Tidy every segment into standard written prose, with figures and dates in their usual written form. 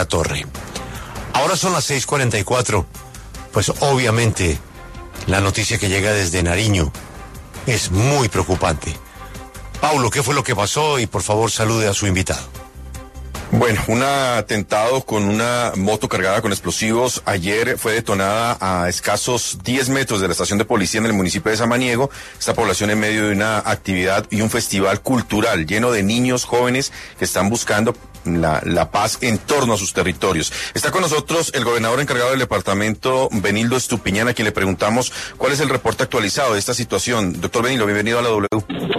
torre. Ahora son las 6:44. Pues obviamente la noticia que llega desde Nariño es muy preocupante. Paulo, ¿qué fue lo que pasó? Y por favor salude a su invitado. Bueno, un atentado con una moto cargada con explosivos ayer fue detonada a escasos 10 metros de la estación de policía en el municipio de Samaniego. Esta población en medio de una actividad y un festival cultural lleno de niños jóvenes que están buscando la paz en torno a sus territorios. Está con nosotros el gobernador encargado del departamento, Benildo Estupiñán, a quien le preguntamos cuál es el reporte actualizado de esta situación. Doctor Benildo, bienvenido a la W.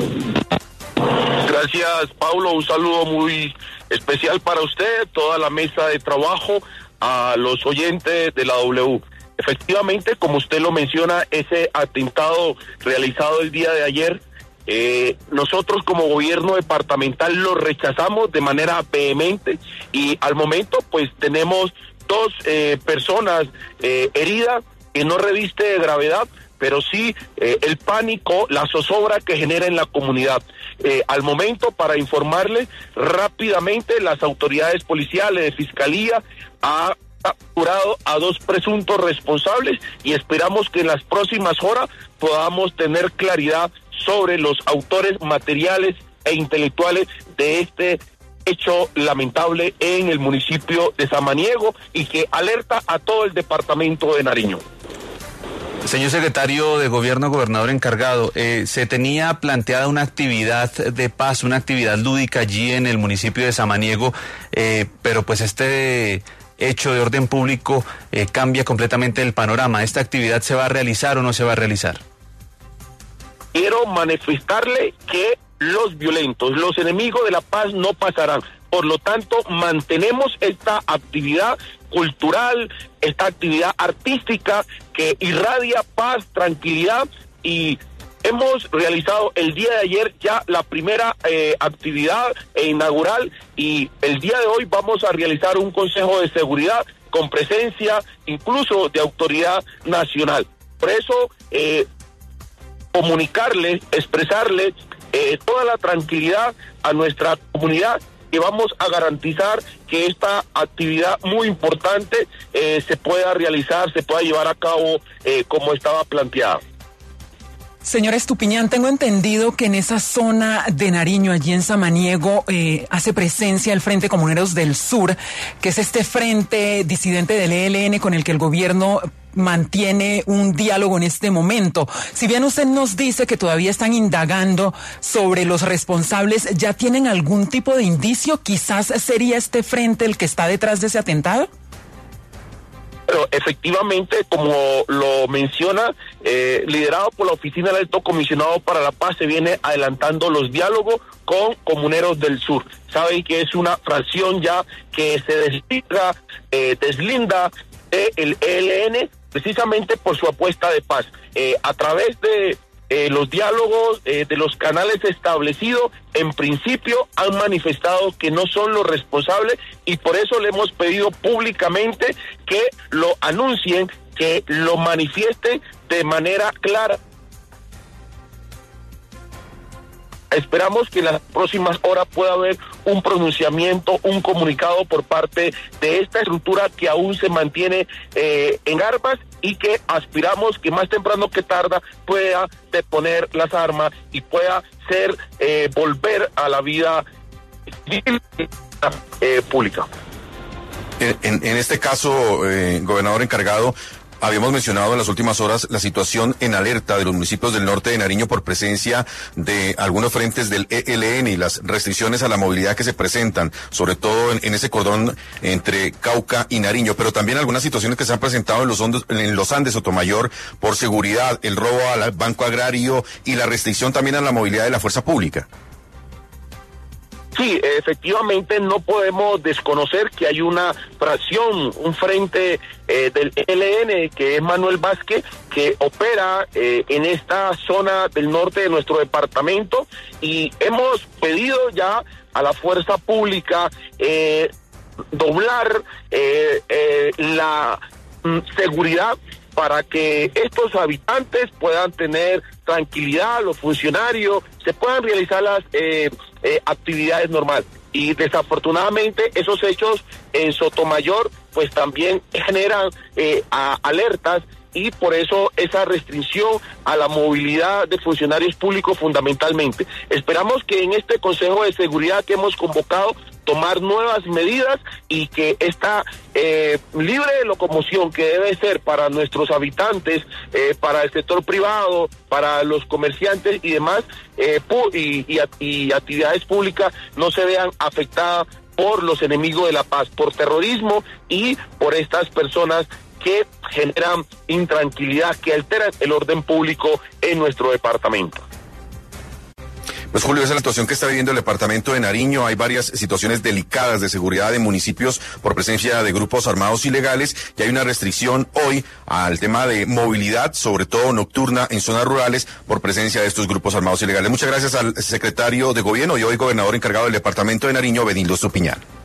Gracias, Paulo. Un saludo muy especial para usted, toda la mesa de trabajo, a los oyentes de la W. Efectivamente, como usted lo menciona, ese atentado realizado el día de ayer, nosotros como gobierno departamental lo rechazamos de manera vehemente y al momento pues tenemos dos personas heridas que no reviste de gravedad, pero sí el pánico, la zozobra que genera en la comunidad. Al momento, para informarle rápidamente, las autoridades policiales de Fiscalía han capturado a dos presuntos responsables y esperamos que en las próximas horas podamos tener claridad sobre los autores materiales e intelectuales de este hecho lamentable en el municipio de Samaniego y que alerta a todo el departamento de Nariño. Señor secretario de Gobierno, gobernador encargado, se tenía planteada una actividad de paz, una actividad lúdica allí en el municipio de Samaniego, pero pues este hecho de orden público cambia completamente el panorama. ¿Esta actividad se va a realizar o no se va a realizar? Quiero manifestarle que los violentos, los enemigos de la paz no pasarán. Por lo tanto, mantenemos esta actividad cultural, esta actividad artística que irradia paz, tranquilidad, y hemos realizado el día de ayer ya la primera actividad inaugural y el día de hoy vamos a realizar un consejo de seguridad con presencia incluso de autoridad nacional. Por eso, comunicarle, expresarle toda la tranquilidad a nuestra comunidad, que vamos a garantizar que esta actividad muy importante se pueda realizar, se pueda llevar a cabo como estaba planteada. Señor Estupiñán, tengo entendido que en esa zona de Nariño, allí en Samaniego, hace presencia el Frente Comuneros del Sur, que es este frente disidente del ELN con el que el gobierno mantiene un diálogo en este momento. Si bien usted nos dice que todavía están indagando sobre los responsables, ¿ya tienen algún tipo de indicio? ¿Quizás sería este frente el que está detrás de ese atentado? Pero efectivamente, como lo menciona, liderado por la Oficina del Alto Comisionado para la Paz, se viene adelantando los diálogos con Comuneros del Sur. Saben que es una fracción ya que se deslinda del ELN precisamente por su apuesta de paz. A través de los diálogos, de los canales establecidos, en principio han manifestado que no son los responsables y por eso le hemos pedido públicamente que lo anuncien, que lo manifiesten de manera clara. Esperamos que en las próximas horas pueda haber un pronunciamiento, un comunicado por parte de esta estructura que aún se mantiene en armas y que aspiramos que más temprano que tarde pueda deponer las armas y pueda ser volver a la vida pública. En este caso, gobernador encargado, habíamos mencionado en las últimas horas la situación en alerta de los municipios del norte de Nariño por presencia de algunos frentes del ELN y las restricciones a la movilidad que se presentan, sobre todo en ese cordón entre Cauca y Nariño, pero también algunas situaciones que se han presentado en los Andes Sotomayor por seguridad, el robo al Banco Agrario y la restricción también a la movilidad de la fuerza pública. Sí, efectivamente no podemos desconocer que hay una fracción, un frente del ELN, que es Manuel Vázquez, que opera en esta zona del norte de nuestro departamento y hemos pedido ya a la fuerza pública doblar la seguridad para que estos habitantes puedan tener tranquilidad, los funcionarios, se puedan realizar las actividades normales. y desafortunadamente esos hechos en Sotomayor pues también generan alertas, y por eso esa restricción a la movilidad de funcionarios públicos fundamentalmente. Esperamos que en este Consejo de Seguridad que hemos convocado tomar nuevas medidas y que esta libre de locomoción que debe ser para nuestros habitantes, para el sector privado, para los comerciantes y demás, y actividades públicas no se vean afectadas por los enemigos de la paz, por terrorismo y por estas personas que generan intranquilidad, que alteran el orden público en nuestro departamento. Pues Julio, esa es la situación que está viviendo el departamento de Nariño. Hay varias situaciones delicadas de seguridad en municipios por presencia de grupos armados ilegales, y hay una restricción hoy al tema de movilidad, sobre todo nocturna en zonas rurales, por presencia de estos grupos armados ilegales. Muchas gracias al secretario de Gobierno y hoy gobernador encargado del departamento de Nariño, Benildo Estupiñán.